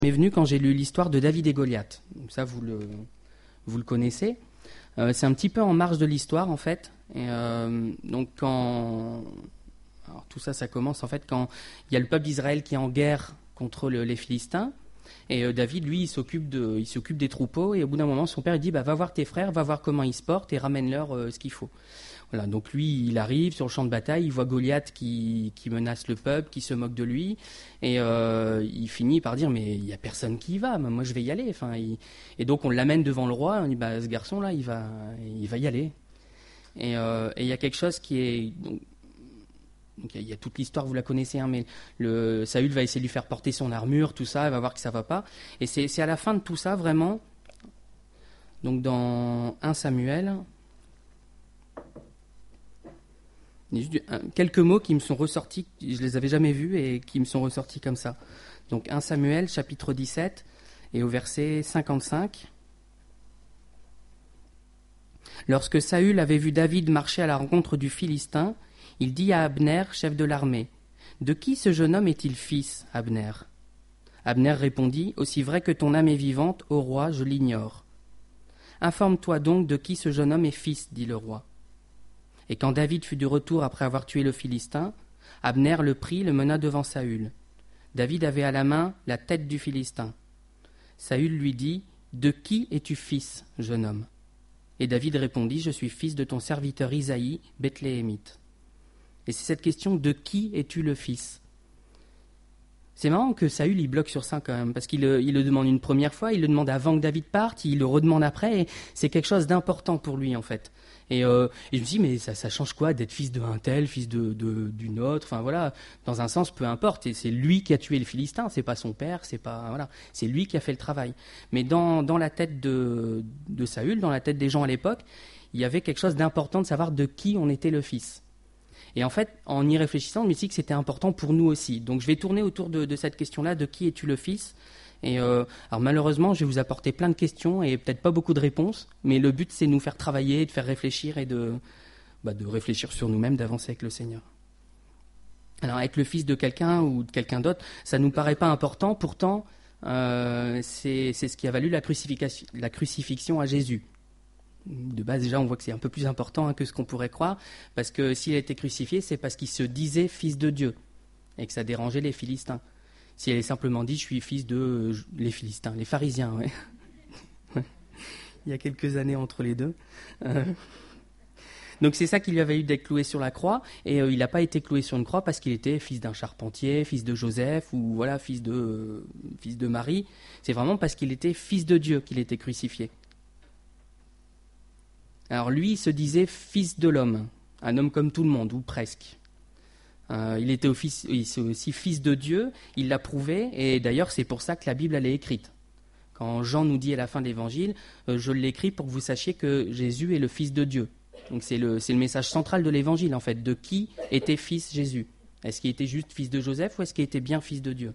m'est venu quand j'ai lu l'histoire de David et Goliath. Donc ça, vous le connaissez. C'est un petit peu en marge de l'histoire, en fait. Et, donc alors, tout ça, ça commence en fait quand il y a le peuple d'Israël qui est en guerre contre les Philistins. Et David, lui, il s'occupe des troupeaux. Et au bout d'un moment, son père, il dit, va voir tes frères, va voir comment ils se portent et ramène-leur ce qu'il faut. Voilà, donc lui, il arrive sur le champ de bataille, il voit Goliath qui menace le peuple, qui se moque de lui, et il finit par dire, mais il n'y a personne qui y va, moi je vais y aller. Enfin, et donc on l'amène devant le roi, on dit, ce garçon-là, il va y aller. Et il y a quelque chose qui est... Donc il y a toute l'histoire, vous la connaissez, hein, mais Saül va essayer de lui faire porter son armure, tout ça, il va voir que ça ne va pas. Et c'est à la fin de tout ça, vraiment, donc dans 1 Samuel... Il y a juste quelques mots qui me sont ressortis, je ne les avais jamais vus et qui me sont ressortis comme ça. Donc 1 Samuel, chapitre 17, et au verset 55. Lorsque Saül avait vu David marcher à la rencontre du Philistin, il dit à Abner, chef de l'armée, « De qui ce jeune homme est-il fils, Abner ?» Abner répondit, « Aussi vrai que ton âme est vivante, ô roi, je l'ignore. »« Informe-toi donc de qui ce jeune homme est fils, dit le roi. » Et quand David fut de retour après avoir tué le Philistin, Abner le prit, le mena devant Saül. David avait à la main la tête du Philistin. Saül lui dit, « De qui es-tu fils, jeune homme ?» Et David répondit, « Je suis fils de ton serviteur Isaïe, Bethléemite. » Et c'est cette question, « De qui es-tu le fils ?» C'est marrant que Saül il bloque sur ça quand même, parce qu'il le demande une première fois, il le demande avant que David parte, il le redemande après, et c'est quelque chose d'important pour lui en fait. Et je me dis, mais ça change quoi d'être fils d'un tel, fils d'une autre, enfin voilà, dans un sens, peu importe, et c'est lui qui a tué le Philistin, c'est pas son père, c'est lui qui a fait le travail. Mais dans la tête de Saül, dans la tête des gens à l'époque, il y avait quelque chose d'important de savoir de qui on était le fils. Et en fait, en y réfléchissant, je me suis dit que c'était important pour nous aussi. Donc je vais tourner autour de cette question-là, de qui es-tu le fils ? Et alors malheureusement, je vais vous apporter plein de questions et peut-être pas beaucoup de réponses, mais le but c'est de nous faire travailler, de faire réfléchir et de réfléchir sur nous-mêmes, d'avancer avec le Seigneur. Alors être le fils de quelqu'un ou de quelqu'un d'autre, ça ne nous paraît pas important, pourtant c'est ce qui a valu la crucifixion à Jésus. De base déjà on voit que c'est un peu plus important que ce qu'on pourrait croire, parce que s'il a été crucifié, c'est parce qu'il se disait fils de Dieu et que ça dérangeait les Philistins. Si elle est simplement dit, je suis fils de les Philistins, les pharisiens, ouais. Il y a quelques années entre les deux. Donc c'est ça qui lui avait eu d'être cloué sur la croix, et il n'a pas été cloué sur une croix parce qu'il était fils d'un charpentier, fils de Joseph, ou voilà, fils de Marie. C'est vraiment parce qu'il était fils de Dieu qu'il était crucifié. Alors lui, il se disait fils de l'homme, un homme comme tout le monde, ou presque. Il était aussi fils de Dieu, il l'a prouvé, et d'ailleurs c'est pour ça que la Bible elle est écrite. Quand Jean nous dit à la fin de l'Évangile, je l'écris pour que vous sachiez que Jésus est le Fils de Dieu. Donc c'est le message central de l'Évangile en fait, de qui était fils Jésus. Est-ce qu'il était juste fils de Joseph ou est-ce qu'il était bien fils de Dieu ?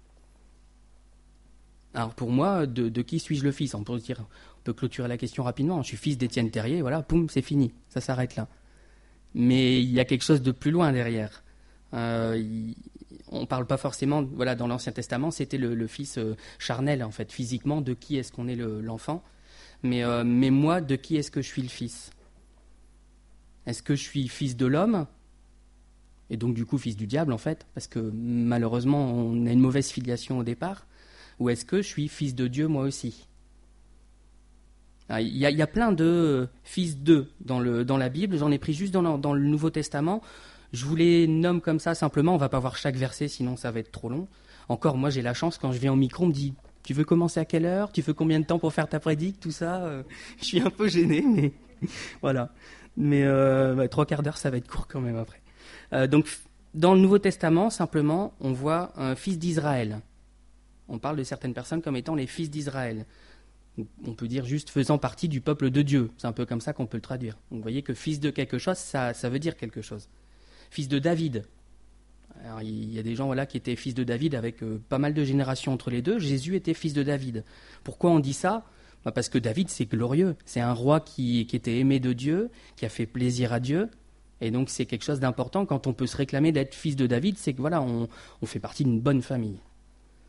Alors pour moi, de qui suis-je le fils ? On peut clôturer la question rapidement, je suis fils d'Étienne Terrier, voilà, poum, c'est fini, ça s'arrête là. Mais il y a quelque chose de plus loin derrière. On ne parle pas forcément, voilà, dans l'Ancien Testament, c'était le fils charnel, en fait, physiquement, de qui est-ce qu'on est l'enfant. Mais moi, de qui est-ce que je suis le fils ? Est-ce que je suis fils de l'homme ? Et donc, du coup, fils du diable, en fait, parce que malheureusement, on a une mauvaise filiation au départ. Ou est-ce que je suis fils de Dieu, moi aussi ? Il y a plein de fils d'eux dans la Bible, j'en ai pris juste dans le Nouveau Testament. Je vous les nomme comme ça simplement, on ne va pas voir chaque verset, sinon ça va être trop long. Encore, moi j'ai la chance, quand je viens au micro, on me dit « Tu veux commencer à quelle heure ? Tu veux combien de temps pour faire ta prédique ?» Tout ça, je suis un peu gêné, mais voilà. Mais 3/4 d'heure, ça va être court quand même après. Donc, dans le Nouveau Testament, simplement, on voit un fils d'Israël. On parle de certaines personnes comme étant les fils d'Israël. On peut dire juste faisant partie du peuple de Dieu. C'est un peu comme ça qu'on peut le traduire. Donc, vous voyez que fils de quelque chose, ça veut dire quelque chose. Fils de David. Alors, il y a des gens qui étaient fils de David avec pas mal de générations entre les deux. Jésus était fils de David. Pourquoi on dit ça ? Parce que David, c'est glorieux. C'est un roi qui était aimé de Dieu, qui a fait plaisir à Dieu. Et donc, c'est quelque chose d'important. Quand on peut se réclamer d'être fils de David, c'est que voilà, on fait partie d'une bonne famille.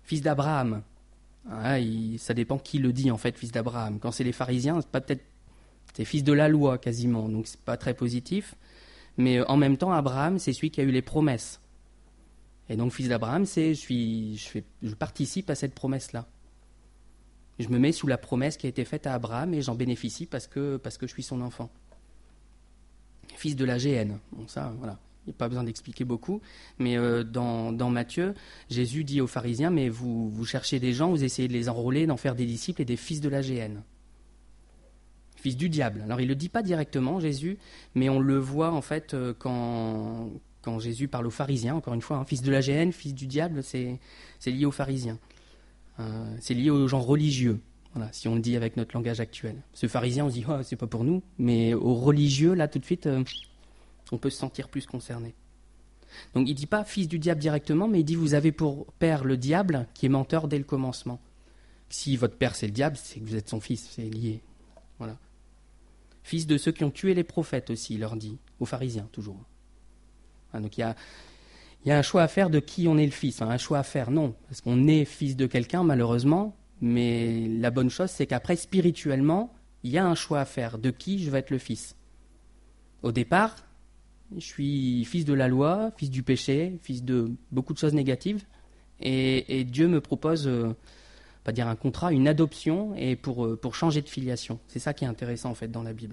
fils d'Abraham. Ça dépend qui le dit en fait, fils d'Abraham. Quand c'est les pharisiens, c'est fils de la loi quasiment, donc c'est pas très positif. Mais en même temps, Abraham, c'est celui qui a eu les promesses. Et donc fils d'Abraham, je participe à cette promesse-là. Je me mets sous la promesse qui a été faite à Abraham et j'en bénéficie parce que je suis son enfant. Fils de la GN. Bon, ça, voilà. Il n'y a pas besoin d'expliquer beaucoup. Mais dans Matthieu, Jésus dit aux pharisiens, mais vous cherchez des gens, vous essayez de les enrôler, d'en faire des disciples et des fils de la GN. Fils du diable. Alors il ne le dit pas directement, Jésus, mais on le voit en fait quand Jésus parle aux pharisiens, encore une fois, hein, fils de la GN, fils du diable, c'est lié aux pharisiens. C'est lié aux gens religieux, voilà, si on le dit avec notre langage actuel. Ce pharisien, on se dit, oh, c'est pas pour nous, mais aux religieux, là, tout de suite, on peut se sentir plus concerné. Donc il ne dit pas fils du diable directement, mais il dit, vous avez pour père le diable, qui est menteur dès le commencement. Si votre père c'est le diable, c'est que vous êtes son fils, c'est lié. Voilà. Fils de ceux qui ont tué les prophètes aussi, il leur dit, aux pharisiens, toujours. Donc il y a un choix à faire de qui on est le fils. Un choix à faire, non, parce qu'on est fils de quelqu'un, malheureusement, mais la bonne chose, c'est qu'après, spirituellement, il y a un choix à faire de qui je vais être le fils. Au départ, je suis fils de la loi, fils du péché, fils de beaucoup de choses négatives, et Dieu me propose, pas dire un contrat, une adoption, et pour changer de filiation. C'est ça qui est intéressant, en fait, dans la Bible.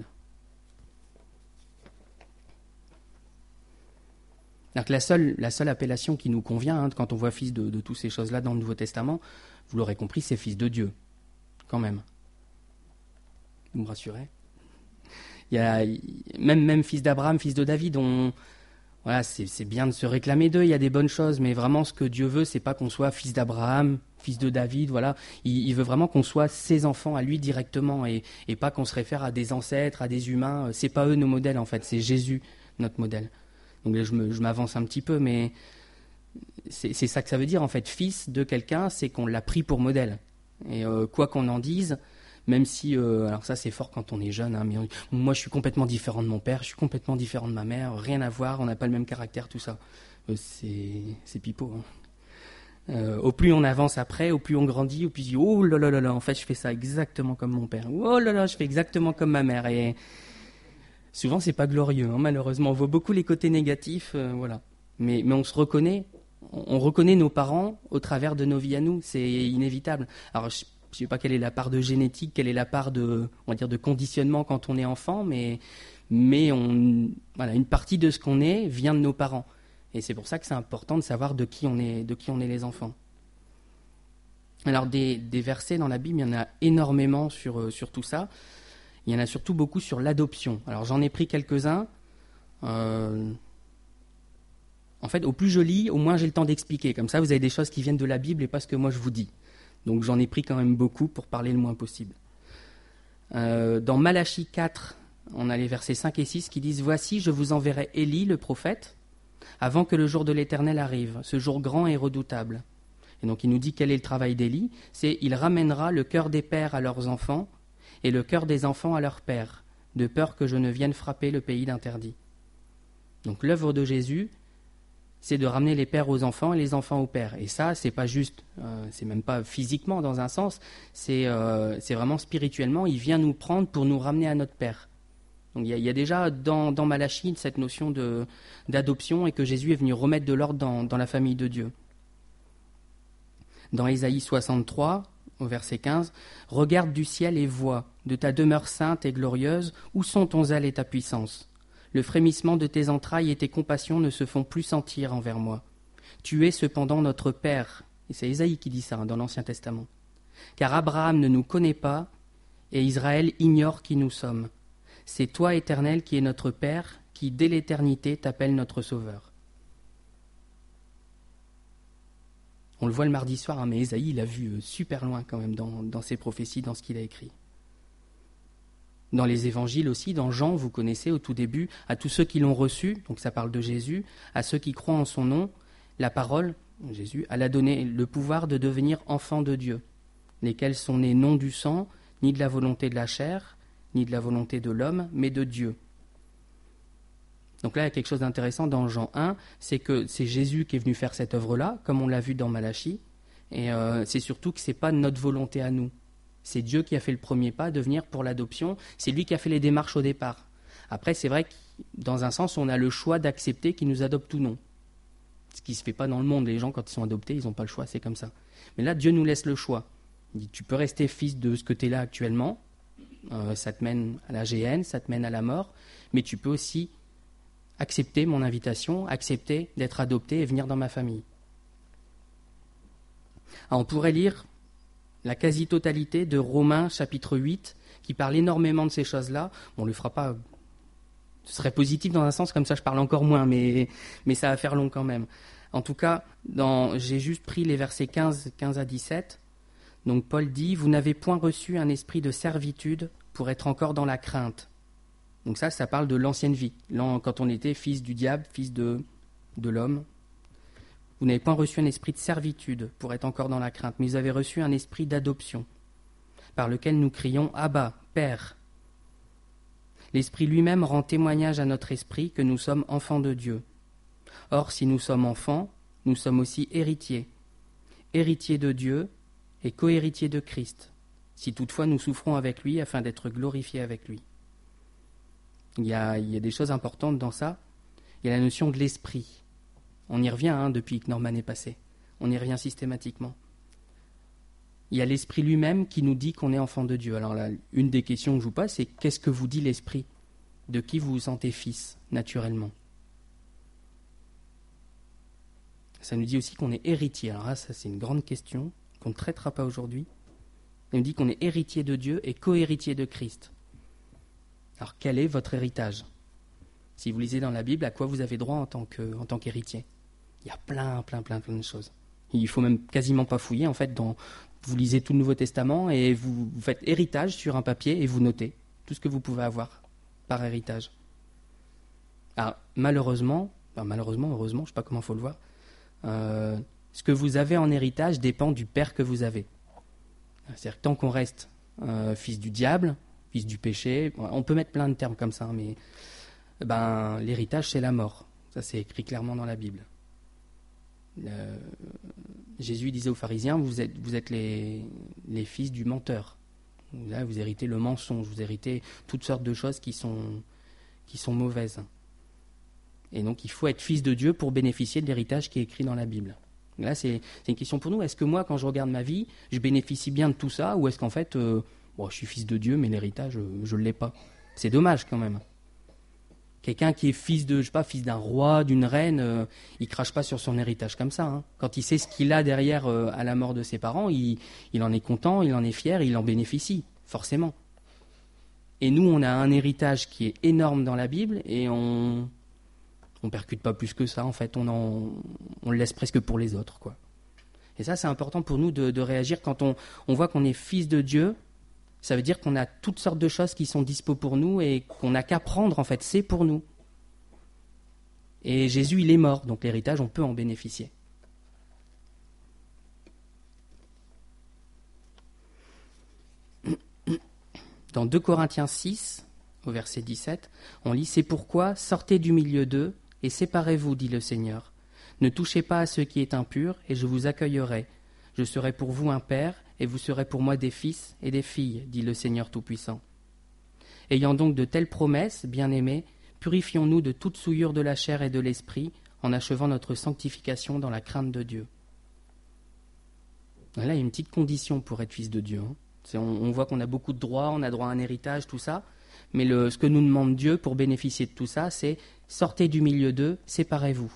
Donc la seule appellation qui nous convient, hein, quand on voit fils de toutes ces choses-là dans le Nouveau Testament, vous l'aurez compris, c'est fils de Dieu, quand même. Vous me rassurez ? Il y a même fils d'Abraham, fils de David, voilà, c'est bien de se réclamer d'eux, il y a des bonnes choses, mais vraiment ce que Dieu veut, c'est pas qu'on soit fils d'Abraham, fils de David, voilà. Il veut vraiment qu'on soit ses enfants à lui directement, et pas qu'on se réfère à des ancêtres, à des humains. C'est pas eux nos modèles, en fait, c'est Jésus, notre modèle. Donc là, je m'avance un petit peu, mais c'est ça que ça veut dire, en fait. Fils de quelqu'un, c'est qu'on l'a pris pour modèle. Et quoi qu'on en dise, même si... alors ça, c'est fort quand on est jeune, hein, mais moi, je suis complètement différent de mon père, je suis complètement différent de ma mère, rien à voir, on n'a pas le même caractère, tout ça. C'est pipeau. Hein. Au plus on avance après, au plus on grandit, au plus on dit « Oh là là là là, en fait, je fais ça exactement comme mon père. Oh là là, je fais exactement comme ma mère. » Et souvent, c'est pas glorieux, hein, malheureusement. On voit beaucoup les côtés négatifs, voilà. Mais on se reconnaît, on reconnaît nos parents au travers de nos vies à nous. C'est inévitable. Alors, je ne sais pas quelle est la part de génétique, quelle est la part de, on va dire, de conditionnement quand on est enfant, mais voilà, une partie de ce qu'on est vient de nos parents. Et c'est pour ça que c'est important de savoir de qui on est les enfants. Alors, des versets dans la Bible, il y en a énormément sur tout ça. Il y en a surtout beaucoup sur l'adoption. Alors j'en ai pris quelques-uns. En fait, au plus je lis, au moins j'ai le temps d'expliquer. Comme ça, vous avez des choses qui viennent de la Bible et pas ce que moi je vous dis. Donc j'en ai pris quand même beaucoup pour parler le moins possible. Dans Malachie 4, on a les versets 5 et 6 qui disent « Voici, je vous enverrai Élie, le prophète, avant que le jour de l'Éternel arrive, ce jour grand et redoutable. » Et donc il nous dit quel est le travail d'Élie. C'est « Il ramènera le cœur des pères à leurs enfants, et le cœur des enfants à leur père, de peur que je ne vienne frapper le pays d'interdit. » Donc l'œuvre de Jésus, c'est de ramener les pères aux enfants et les enfants aux pères. Et ça, c'est pas juste, c'est même pas physiquement dans un sens, c'est vraiment spirituellement, il vient nous prendre pour nous ramener à notre père. Donc il y a déjà dans Malachie cette notion d'adoption et que Jésus est venu remettre de l'ordre dans la famille de Dieu. Dans Ésaïe 63, au verset 15, « Regarde du ciel et vois, de ta demeure sainte et glorieuse, où sont ton zèle et ta puissance ? Le frémissement de tes entrailles et tes compassions ne se font plus sentir envers moi. Tu es cependant notre Père. » Et c'est Ésaïe qui dit ça dans l'Ancien Testament. « Car Abraham ne nous connaît pas, et Israël ignore qui nous sommes. C'est toi, Éternel, qui es notre Père, qui dès l'éternité t'appelle notre Sauveur. » On le voit le mardi soir, hein, mais Ésaïe l'a vu super loin quand même dans ses prophéties, dans ce qu'il a écrit. Dans les évangiles aussi, dans Jean, vous connaissez au tout début, à tous ceux qui l'ont reçu, donc ça parle de Jésus, à ceux qui croient en son nom, la parole, Jésus, elle a donné le pouvoir de devenir enfants de Dieu, lesquels sont nés non du sang, ni de la volonté de la chair, ni de la volonté de l'homme, mais de Dieu. Donc là, il y a quelque chose d'intéressant dans Jean 1, c'est que c'est Jésus qui est venu faire cette œuvre-là, comme on l'a vu dans Malachie, Et c'est surtout que ce n'est pas notre volonté à nous. C'est Dieu qui a fait le premier pas de venir pour l'adoption. C'est lui qui a fait les démarches au départ. Après, c'est vrai que dans un sens, on a le choix d'accepter qu'il nous adopte ou non. Ce qui ne se fait pas dans le monde. Les gens, quand ils sont adoptés, ils n'ont pas le choix, c'est comme ça. Mais là, Dieu nous laisse le choix. Il dit, tu peux rester fils de ce que tu es là actuellement. Ça te mène à la géhenne, ça te mène à la mort. Mais tu peux aussi accepter mon invitation, accepter d'être adopté et venir dans ma famille. Alors, on pourrait lire la quasi-totalité de Romains chapitre 8 qui parle énormément de ces choses-là. Bon, on ne le fera pas, ce serait positif dans un sens, comme ça je parle encore moins, mais ça va faire long quand même. En tout cas, j'ai juste pris les versets 15 à 17. Donc Paul dit « Vous n'avez point reçu un esprit de servitude pour être encore dans la crainte. » Donc ça parle de l'ancienne vie, quand on était fils du diable, fils de l'homme. Vous n'avez point reçu un esprit de servitude pour être encore dans la crainte, mais vous avez reçu un esprit d'adoption, par lequel nous crions « Abba, Père ». L'Esprit lui-même rend témoignage à notre esprit que nous sommes enfants de Dieu. Or, si nous sommes enfants, nous sommes aussi héritiers, héritiers de Dieu et co-héritiers de Christ, si toutefois nous souffrons avec lui afin d'être glorifiés avec lui. Il y a des choses importantes dans ça. Il y a la notion de l'esprit. On y revient depuis que Norman est passé. On y revient systématiquement. Il y a l'esprit lui-même qui nous dit qu'on est enfant de Dieu. Alors là, une des questions que je vous pose, c'est qu'est-ce que vous dit l'esprit ? De qui vous vous sentez fils, naturellement ? Ça nous dit aussi qu'on est héritier. Alors là, ça c'est une grande question qu'on ne traitera pas aujourd'hui. Il nous dit qu'on est héritier de Dieu et co-héritier de Christ. Alors quel est votre héritage ? Si vous lisez dans la Bible, à quoi vous avez droit en tant qu'héritier ? Il y a plein de choses. Il ne faut même quasiment pas fouiller. En fait, vous lisez tout le Nouveau Testament et vous faites héritage sur un papier et vous notez tout ce que vous pouvez avoir par héritage. Alors, malheureusement, heureusement, je ne sais pas comment il faut le voir, ce que vous avez en héritage dépend du père que vous avez. C'est-à-dire que tant qu'on reste fils du diable, fils du péché, on peut mettre plein de termes comme ça, mais l'héritage c'est la mort. Ça c'est écrit clairement dans la Bible. Jésus disait aux pharisiens, vous êtes les fils du menteur. Là, vous héritez le mensonge, vous héritez toutes sortes de choses qui sont mauvaises. Et donc, il faut être fils de Dieu pour bénéficier de l'héritage qui est écrit dans la Bible. Là, c'est une question pour nous. Est-ce que moi, quand je regarde ma vie, je bénéficie bien de tout ça, ou est-ce qu'en fait, je suis fils de Dieu, mais l'héritage, je ne l'ai pas. C'est dommage quand même. Quelqu'un qui est fils d'un roi, d'une reine, il crache pas sur son héritage comme ça. Quand il sait ce qu'il a derrière à la mort de ses parents, il en est content, il en est fier, il en bénéficie, forcément. Et nous, on a un héritage qui est énorme dans la Bible et on percute pas plus que ça, en fait. On le laisse presque pour les autres, quoi. Et ça, c'est important pour nous de réagir quand on voit qu'on est fils de Dieu. Ça veut dire qu'on a toutes sortes de choses qui sont dispo pour nous et qu'on n'a qu'à prendre, en fait, c'est pour nous. Et Jésus, il est mort, donc l'héritage, on peut en bénéficier. Dans 2 Corinthiens 6, au verset 17, on lit « C'est pourquoi, sortez du milieu d'eux et séparez-vous, dit le Seigneur. Ne touchez pas à ce qui est impur, et je vous accueillerai. Je serai pour vous un père, et vous serez pour moi des fils et des filles, dit le Seigneur Tout-Puissant. Ayant donc de telles promesses, bien-aimés, purifions-nous de toute souillure de la chair et de l'esprit, en achevant notre sanctification dans la crainte de Dieu. » Là, il y a une petite condition pour être fils de Dieu. On voit qu'on a beaucoup de droits, on a droit à un héritage, tout ça. Mais ce que nous demande Dieu pour bénéficier de tout ça, c'est « sortez du milieu d'eux, séparez-vous.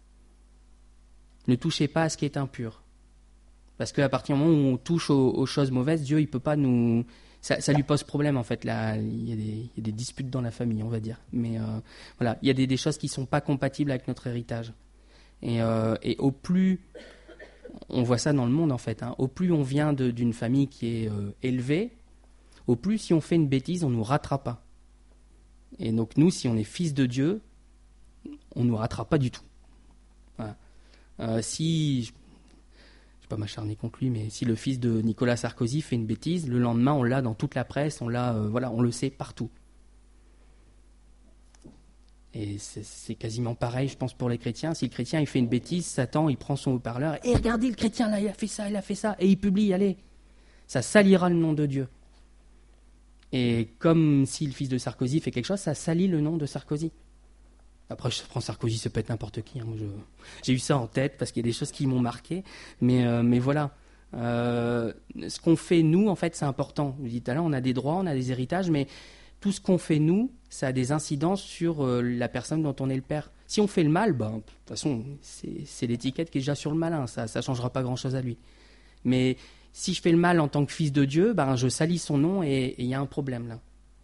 Ne touchez pas à ce qui est impur. » Parce qu'à partir du moment où on touche aux choses mauvaises, Dieu, il peut pas nous... Ça lui pose problème, en fait. Là, il y a des disputes dans la famille, on va dire. Mais voilà, il y a des choses qui ne sont pas compatibles avec notre héritage. Et au plus... On voit ça dans le monde, en fait. Au plus on vient d'une famille qui est élevée, au plus, si on fait une bêtise, on ne nous ratera pas. Et donc, nous, si on est fils de Dieu, on ne nous ratera pas du tout. Voilà. Si... Je ne vais pas m'acharner contre lui, mais si le fils de Nicolas Sarkozy fait une bêtise, le lendemain, on l'a dans toute la presse, on le sait partout. Et c'est quasiment pareil, je pense, pour les chrétiens. Si le chrétien il fait une bêtise, Satan il prend son haut-parleur et regardez le chrétien là, il a fait ça, et il publie, allez, ça salira le nom de Dieu. Et comme si le fils de Sarkozy fait quelque chose, ça salit le nom de Sarkozy. Après, je prends Sarkozy, ça peut être n'importe qui. Hein. J'ai eu ça en tête parce qu'il y a des choses qui m'ont marqué. Mais voilà. Ce qu'on fait, nous, en fait, c'est important. Je vous dis tout à l'heure, on a des droits, on a des héritages, mais tout ce qu'on fait, nous, ça a des incidences sur la personne dont on est le père. Si on fait le mal, de toute façon, c'est l'étiquette qui est déjà sur le malin. Ça ne changera pas grand-chose à lui. Mais si je fais le mal en tant que fils de Dieu, je salis son nom et il y a un problème là.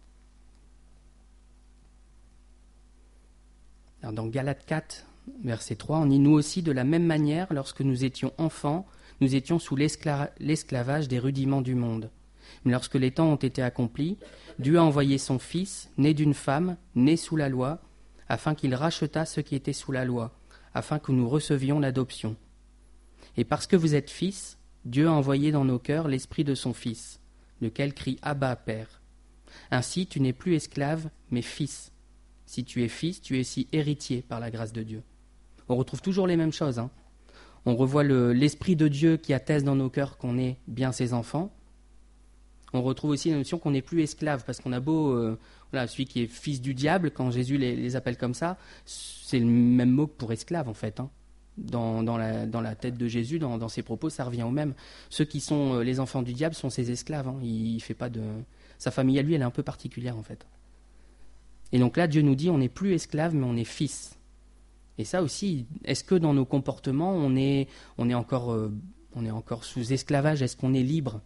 Alors, dans Galates 4, verset 3, on dit « Nous aussi, de la même manière, lorsque nous étions enfants, nous étions sous l'esclavage des rudiments du monde. Mais lorsque les temps ont été accomplis, Dieu a envoyé son Fils, né d'une femme, né sous la loi, afin qu'il rachetât ceux qui étaient sous la loi, afin que nous recevions l'adoption. Et parce que vous êtes fils, Dieu a envoyé dans nos cœurs l'esprit de son Fils, lequel crie « Abba, Père ». Ainsi, tu n'es plus esclave, mais fils. Si tu es fils, tu es aussi héritier par la grâce de Dieu. On retrouve toujours les mêmes choses. Hein. On revoit l'Esprit de Dieu qui atteste dans nos cœurs qu'on est bien ses enfants. On retrouve aussi la notion qu'on n'est plus esclave, parce qu'on a beau... celui qui est fils du diable, quand Jésus les appelle comme ça, c'est le même mot que pour esclave, en fait. Hein. Dans la tête de Jésus, dans ses propos, ça revient au même. Ceux qui sont les enfants du diable sont ses esclaves. Hein. Il fait pas de... Sa famille à lui, elle est un peu particulière, en fait. Et donc là, Dieu nous dit, on n'est plus esclave, mais on est fils. Et ça aussi, est-ce que dans nos comportements, on est encore sous esclavage? Est-ce qu'on est libre?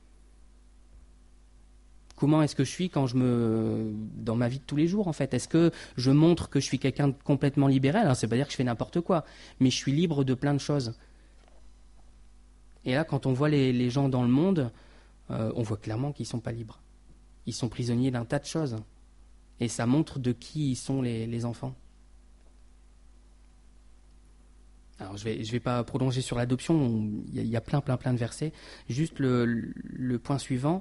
Comment est-ce que je suis dans ma vie de tous les jours, en fait? Est-ce que je montre que je suis quelqu'un de complètement libéré? Alors, ça ne veut pas dire que je fais n'importe quoi, mais je suis libre de plein de choses. Et là, quand on voit les gens dans le monde, on voit clairement qu'ils ne sont pas libres. Ils sont prisonniers d'un tas de choses. Et ça montre de qui ils sont les enfants. Alors, je vais pas prolonger sur l'adoption, il y a plein de versets. Juste le point suivant,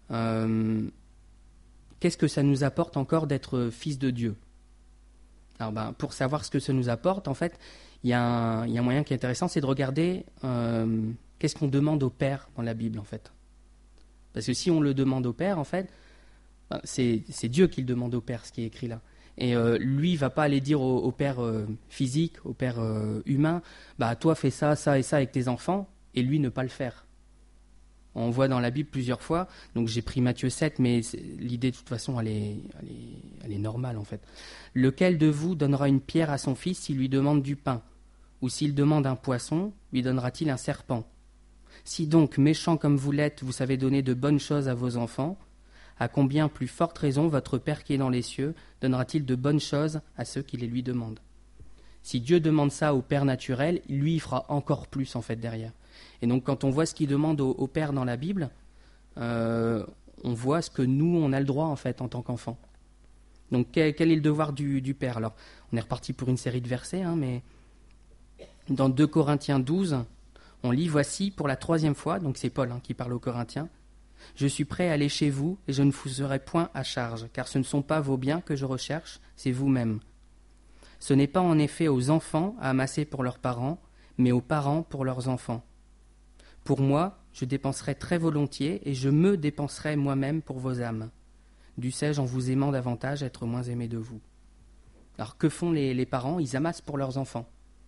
qu'est-ce que ça nous apporte encore d'être fils de Dieu? Alors, pour savoir ce que ça nous apporte, en fait, il y a un moyen qui est intéressant, c'est de regarder qu'est-ce qu'on demande au Père dans la Bible, en fait. Parce que si on le demande au Père, en fait, c'est Dieu qui le demande au Père, ce qui est écrit là. Et lui, il ne va pas aller dire au Père physique, au Père humain, toi fais ça, ça et ça avec tes enfants, et lui ne pas le faire. On voit dans la Bible plusieurs fois, donc j'ai pris Matthieu 7, mais l'idée de toute façon, elle est normale en fait. Lequel de vous donnera une pierre à son fils s'il lui demande du pain? Ou s'il demande un poisson, lui donnera-t-il un serpent? Si donc, méchant comme vous l'êtes, vous savez donner de bonnes choses à vos enfants, à combien plus forte raison votre Père qui est dans les cieux donnera-t-il de bonnes choses à ceux qui les lui demandent? Si Dieu demande ça au Père naturel, lui il fera encore plus en fait derrière. Et donc quand on voit ce qu'il demande au Père dans la Bible, on voit ce que nous on a le droit en fait en tant qu'enfant. Donc quel est le devoir du Père? Alors on est reparti pour une série de versets, mais dans 2 Corinthiens 12, on lit « Voici pour la 3e fois », donc c'est Paul qui parle aux Corinthiens, « Je suis prêt à aller chez vous et je ne vous serai point à charge, car ce ne sont pas vos biens que je recherche, c'est vous-même. Ce n'est pas en effet aux enfants à amasser pour leurs parents, mais aux parents pour leurs enfants. Pour moi, je dépenserai très volontiers et je me dépenserai moi-même pour vos âmes. Dussé-je en vous aimant davantage être moins aimé de vous. » Alors que font les parents? Ils amassent pour leurs enfants.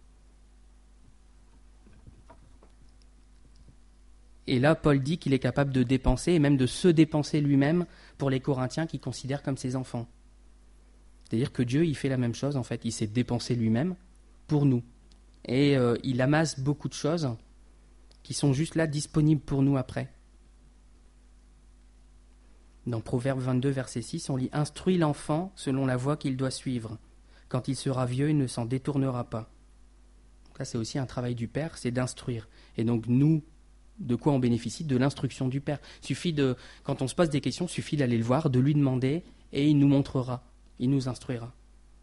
Et là, Paul dit qu'il est capable de dépenser, et même de se dépenser lui-même pour les Corinthiens qu'il considère comme ses enfants. C'est-à-dire que Dieu, il fait la même chose, en fait. Il s'est dépensé lui-même pour nous. Et il amasse beaucoup de choses qui sont juste là, disponibles pour nous après. Dans Proverbe 22, verset 6, on lit « Instruis l'enfant selon la voie qu'il doit suivre. Quand il sera vieux, il ne s'en détournera pas. » Ça, c'est aussi un travail du Père, c'est d'instruire. Et donc, nous, de quoi on bénéficie? De l'instruction du Père. Quand on se pose des questions, il suffit d'aller le voir, de lui demander, et il nous montrera, il nous instruira.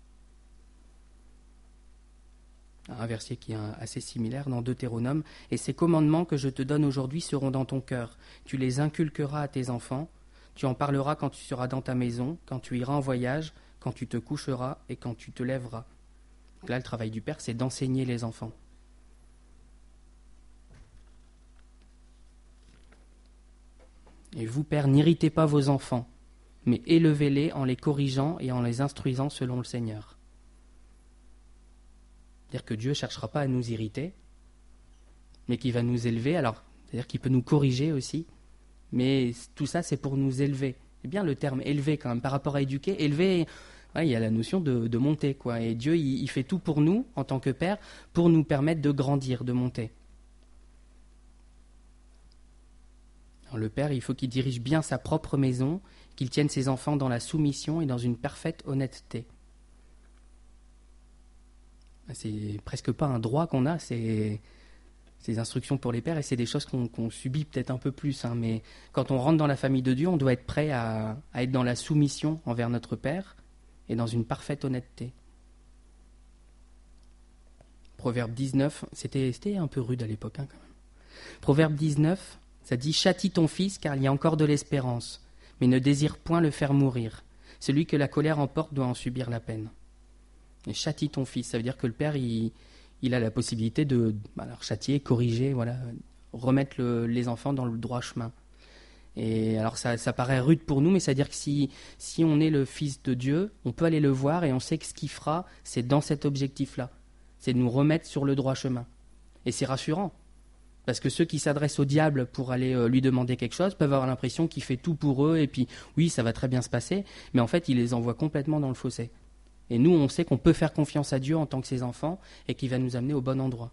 Un verset qui est assez similaire dans Deutéronome. « Et ces commandements que je te donne aujourd'hui seront dans ton cœur. Tu les inculqueras à tes enfants. Tu en parleras quand tu seras dans ta maison, quand tu iras en voyage, quand tu te coucheras et quand tu te lèveras. Donc là, le travail du père, c'est d'enseigner les enfants. Et vous, pères, n'irritez pas vos enfants, mais élevez-les en les corrigeant et en les instruisant selon le Seigneur. C'est-à-dire que Dieu ne cherchera pas à nous irriter, mais qu'il va nous élever. Alors, c'est-à-dire qu'il peut nous corriger aussi, mais tout ça, c'est pour nous élever. C'est bien le terme élever quand même, par rapport à éduquer. Élever, ouais, il y a la notion de monter, quoi. Et Dieu, il fait tout pour nous, en tant que Père, pour nous permettre de grandir, de monter. Alors, le Père, il faut qu'il dirige bien sa propre maison, qu'il tienne ses enfants dans la soumission et dans une parfaite honnêteté. C'est presque pas un droit qu'on a, c'est ces instructions pour les pères, et c'est des choses qu'on subit peut-être un peu plus. Mais quand on rentre dans la famille de Dieu, on doit être prêt à être dans la soumission envers notre Père et dans une parfaite honnêteté. Proverbe 19, c'était un peu rude à l'époque quand même. Proverbe 19, ça dit « Châtie ton fils, car il y a encore de l'espérance, mais ne désire point le faire mourir. Celui que la colère emporte doit en subir la peine. » Et châtie ton fils, ça veut dire que le père, il a la possibilité de châtier, corriger, remettre les enfants dans le droit chemin. Et alors ça paraît rude pour nous, mais ça veut dire que si on est le fils de Dieu, on peut aller le voir et on sait que ce qu'il fera, c'est dans cet objectif-là. C'est de nous remettre sur le droit chemin. Et c'est rassurant. Parce que ceux qui s'adressent au diable pour aller lui demander quelque chose peuvent avoir l'impression qu'il fait tout pour eux, et puis oui, ça va très bien se passer, mais en fait, il les envoie complètement dans le fossé. Et nous, on sait qu'on peut faire confiance à Dieu en tant que ses enfants, et qu'il va nous amener au bon endroit.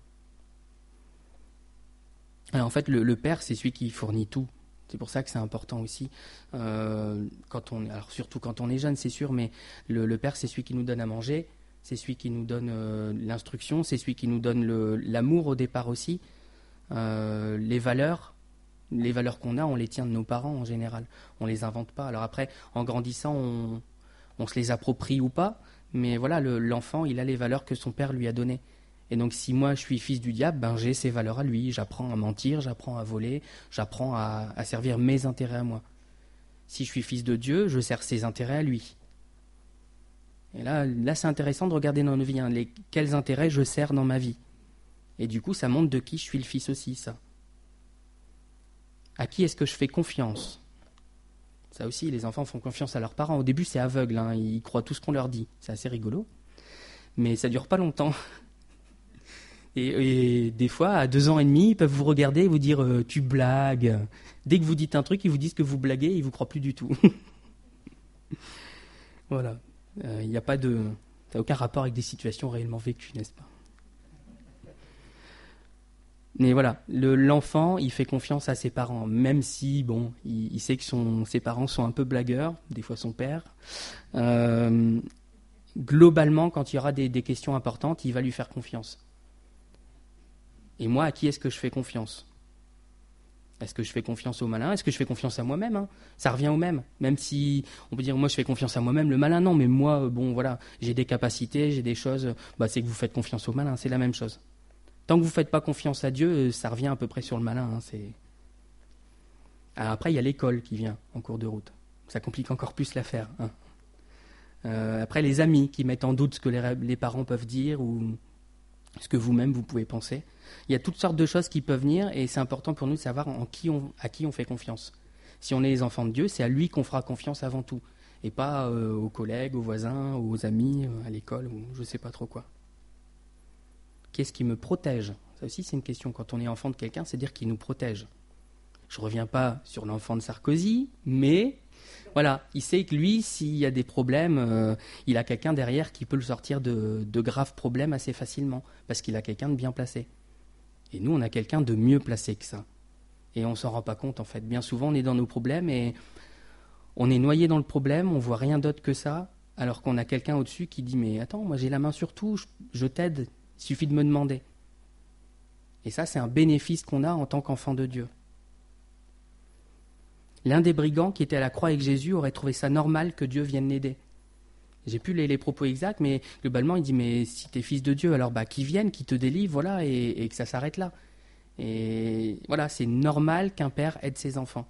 Alors en fait, le Père, c'est celui qui fournit tout. C'est pour ça que c'est important aussi, alors surtout quand on est jeune, c'est sûr, mais le Père, c'est celui qui nous donne à manger, c'est celui qui nous donne l'instruction, c'est celui qui nous donne l'amour au départ aussi. Les valeurs qu'on a, on les tient de nos parents en général. On les invente pas. Alors après, en grandissant, on se les approprie ou pas, mais voilà, l'enfant, il a les valeurs que son père lui a données. Et donc si moi je suis fils du diable, j'ai ces valeurs à lui. J'apprends à mentir, j'apprends à voler, j'apprends à servir mes intérêts à moi. Si je suis fils de Dieu, je sers ses intérêts à lui. Et là c'est intéressant de regarder dans nos vies, quels intérêts je sers dans ma vie. Et du coup, ça montre de qui je suis le fils aussi, ça. À qui est-ce que je fais confiance ? Ça aussi, les enfants font confiance à leurs parents. Au début, c'est aveugle, ils croient tout ce qu'on leur dit. C'est assez rigolo. Mais ça dure pas longtemps. Et des fois, à 2 ans et demi, ils peuvent vous regarder et vous dire « tu blagues ». Dès que vous dites un truc, ils vous disent que vous blaguez et ils vous croient plus du tout. Voilà. Il n'y a pas de... Ça n'a aucun rapport avec des situations réellement vécues, n'est-ce pas ? Mais voilà, l'enfant, il fait confiance à ses parents, même si, il sait que ses parents sont un peu blagueurs, des fois son père. Globalement, quand il y aura des questions importantes, il va lui faire confiance. Et moi, à qui est-ce que je fais confiance ? Est-ce que je fais confiance au malin ? Est-ce que je fais confiance à moi-même ? Ça revient au même. Même si on peut dire, moi, je fais confiance à moi-même, le malin, non. Mais moi, j'ai des capacités, j'ai des choses. C'est que vous faites confiance au malin, c'est la même chose. Tant que vous ne faites pas confiance à Dieu, ça revient à peu près sur le malin. Alors après, il y a l'école qui vient en cours de route. Ça complique encore plus l'affaire. Après, les amis qui mettent en doute ce que les parents peuvent dire ou ce que vous-même, vous pouvez penser. Il y a toutes sortes de choses qui peuvent venir et c'est important pour nous de savoir à qui on fait confiance. Si on est les enfants de Dieu, c'est à lui qu'on fera confiance avant tout. Et pas aux collègues, aux voisins, aux amis, à l'école ou je ne sais pas trop quoi. Qu'est-ce qui me protège ? Ça aussi, c'est une question. Quand on est enfant de quelqu'un, c'est dire qu'il nous protège. Je ne reviens pas sur l'enfant de Sarkozy, mais voilà, il sait que lui, s'il y a des problèmes, il a quelqu'un derrière qui peut le sortir de graves problèmes assez facilement, parce qu'il a quelqu'un de bien placé. Et nous, on a quelqu'un de mieux placé que ça. Et on ne s'en rend pas compte, en fait. Bien souvent, on est dans nos problèmes et on est noyé dans le problème, on ne voit rien d'autre que ça, alors qu'on a quelqu'un au-dessus qui dit « Mais attends, moi j'ai la main sur tout, je t'aide. » Il suffit de me demander. Et ça, c'est un bénéfice qu'on a en tant qu'enfant de Dieu. L'un des brigands qui était à la croix avec Jésus aurait trouvé ça normal que Dieu vienne l'aider. J'ai plus les propos exacts, mais globalement, il dit, mais si tu es fils de Dieu, alors qu'il vienne, qu'il te délivre, voilà, et que ça s'arrête là. Et voilà, c'est normal qu'un père aide ses enfants.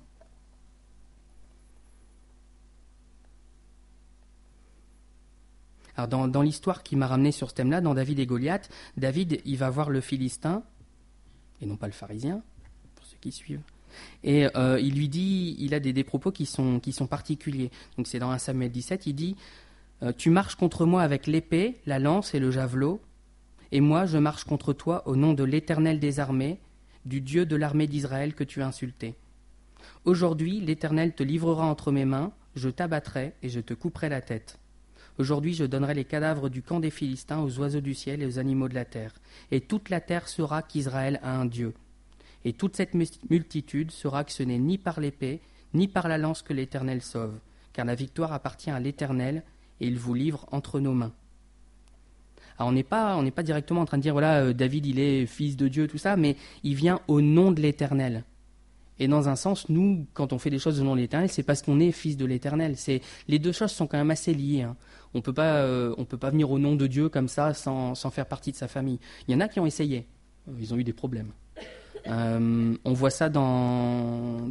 Alors dans l'histoire qui m'a ramené sur ce thème-là, dans David et Goliath, David, il va voir le Philistin, et non pas le pharisien, pour ceux qui suivent. Et il lui dit, il a des propos qui sont particuliers. Donc c'est dans 1 Samuel 17, il dit tu marches contre moi avec l'épée, la lance et le javelot, et moi je marche contre toi au nom de l'Éternel des armées, du Dieu de l'armée d'Israël que tu as insulté. Aujourd'hui l'Éternel te livrera entre mes mains, je t'abattrai et je te couperai la tête. Aujourd'hui je donnerai les cadavres du camp des Philistins aux oiseaux du ciel et aux animaux de la terre, et toute la terre saura qu'Israël a un Dieu. Et toute cette multitude saura que ce n'est ni par l'épée, ni par la lance que l'Éternel sauve, car la victoire appartient à l'Éternel, et il vous livre entre nos mains. Alors on n'est pas directement en train de dire, voilà, David il est fils de Dieu, tout ça, mais il vient au nom de l'Éternel. Et dans un sens, nous, quand on fait des choses au nom de l'Éternel, c'est parce qu'on est fils de l'Éternel. Les deux choses sont quand même assez liées, hein. On peut pas venir au nom de Dieu comme ça, sans faire partie de sa famille. Il y en a qui ont essayé, ils ont eu des problèmes. On voit ça on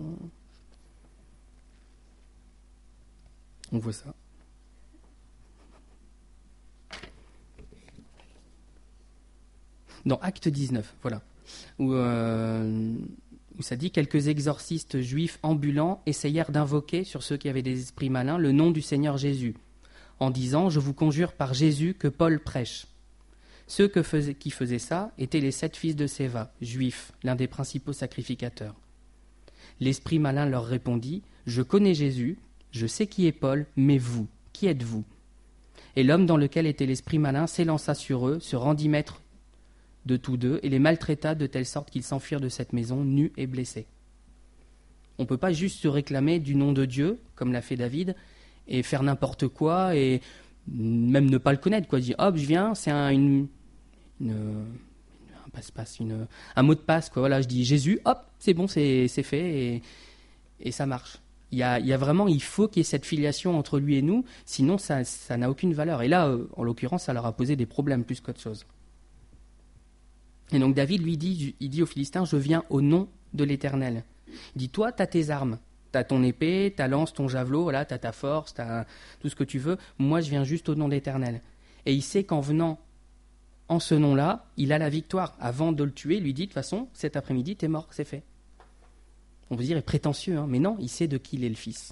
voit ça. Dans Acte 19, voilà, où ça dit « Quelques exorcistes juifs ambulants essayèrent d'invoquer sur ceux qui avaient des esprits malins le nom du Seigneur Jésus, en disant « Je vous conjure par Jésus que Paul prêche ». Ceux qui faisaient ça étaient les 7 fils de Séva, juifs, l'un des principaux sacrificateurs. L'esprit malin leur répondit « Je connais Jésus, je sais qui est Paul, mais vous, qui êtes-vous » Et l'homme dans lequel était l'esprit malin s'élança sur eux, se rendit maître de tous deux, et les maltraita de telle sorte qu'ils s'enfuirent de cette maison, nus et blessés. On ne peut pas juste se réclamer du nom de Dieu, comme l'a fait David, et faire n'importe quoi, et même ne pas le connaître, quoi. Dire « Hop, je viens, c'est un mot de passe, quoi. Voilà, je dis Jésus, hop, c'est bon, c'est fait et ça marche. Il y a vraiment, il faut qu'il y ait cette filiation entre lui et nous, sinon ça n'a aucune valeur. Et là, en l'occurrence, ça leur a posé des problèmes plus qu'autre chose. Et donc David lui dit, il dit aux Philistins, je viens au nom de l'Éternel. Il dit, toi, tu as tes armes, tu as ton épée, ta lance, ton javelot, voilà, tu as ta force, tu as tout ce que tu veux. Moi, je viens juste au nom de l'Éternel. Et il sait qu'en venant en ce nom-là, il a la victoire. Avant de le tuer, il lui dit, de toute façon, cet après-midi, t'es mort, c'est fait. On peut dire, il est prétentieux, hein, mais non, il sait de qui il est le fils.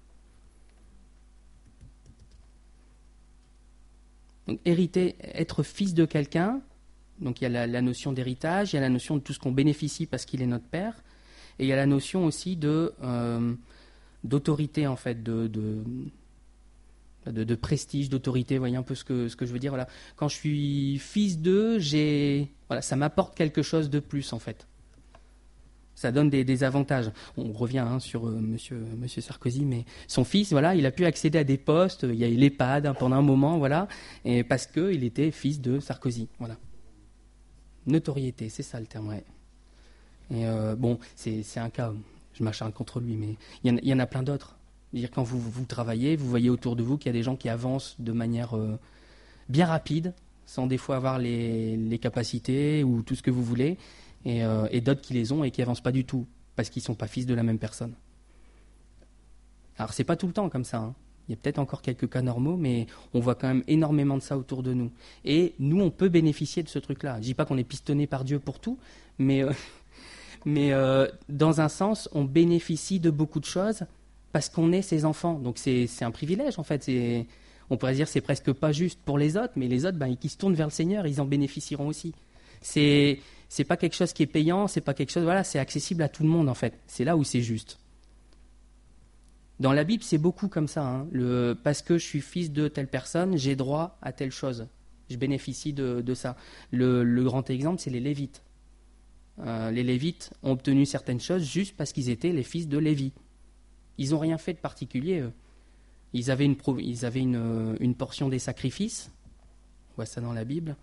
Donc, hériter, être fils de quelqu'un, donc il y a la notion d'héritage, il y a la notion de tout ce qu'on bénéficie parce qu'il est notre père, et il y a la notion aussi d'autorité, en fait, de prestige, d'autorité, vous voyez un peu ce que je veux dire. Voilà. Quand je suis fils d'eux, ça m'apporte quelque chose de plus, en fait. Ça donne des avantages. On revient sur monsieur Sarkozy, mais son fils, voilà, il a pu accéder à des postes, il y a eu l'EHPAD pendant un moment, voilà, et parce qu'il était fils de Sarkozy, voilà. Notoriété, c'est ça le terme, ouais. Et c'est un cas, je m'acharne contre lui, mais il y en a plein d'autres. C'est-à-dire quand vous travaillez, vous voyez autour de vous qu'il y a des gens qui avancent de manière bien rapide, sans des fois avoir les capacités ou tout ce que vous voulez, et d'autres qui les ont et qui avancent pas du tout, parce qu'ils ne sont pas fils de la même personne. Alors c'est pas tout le temps comme ça, hein. Il y a peut-être encore quelques cas normaux, mais on voit quand même énormément de ça autour de nous. Et nous, on peut bénéficier de ce truc-là. Je ne dis pas qu'on est pistonné par Dieu pour tout, mais dans un sens, on bénéficie de beaucoup de choses parce qu'on est ses enfants. Donc c'est un privilège, en fait. On pourrait dire que c'est presque pas juste pour les autres, mais les autres, qui se tournent vers le Seigneur, ils en bénéficieront aussi. C'est pas quelque chose qui est payant, c'est pas quelque chose, voilà, c'est accessible à tout le monde, en fait. C'est là où c'est juste. Dans la Bible, c'est beaucoup comme ça, hein. Parce que je suis fils de telle personne, j'ai droit à telle chose. Je bénéficie de ça. Le grand exemple, c'est les Lévites. Les Lévites ont obtenu certaines choses juste parce qu'ils étaient les fils de Lévi. Ils n'ont rien fait de particulier, eux. Ils avaient une portion des sacrifices. On voit ça dans la Bible.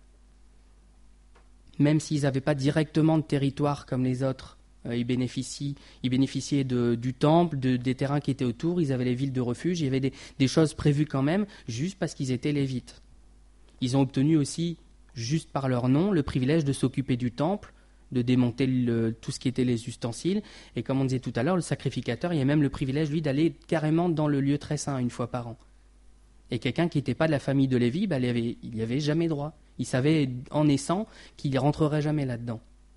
Même s'ils n'avaient pas directement de territoire comme les autres, ils bénéficiaient du temple, des terrains qui étaient autour, ils avaient les villes de refuge, il y avait des choses prévues quand même, juste parce qu'ils étaient lévites. Ils ont obtenu aussi, juste par leur nom, le privilège de s'occuper du temple, de démonter tout ce qui était les ustensiles, et comme on disait tout à l'heure, le sacrificateur, il a même le privilège, lui, d'aller carrément dans le lieu très saint une fois par an. Et quelqu'un qui n'était pas de la famille de Lévi, il n'y avait jamais droit. Il savait en naissant qu'il ne rentrerait jamais là-dedans.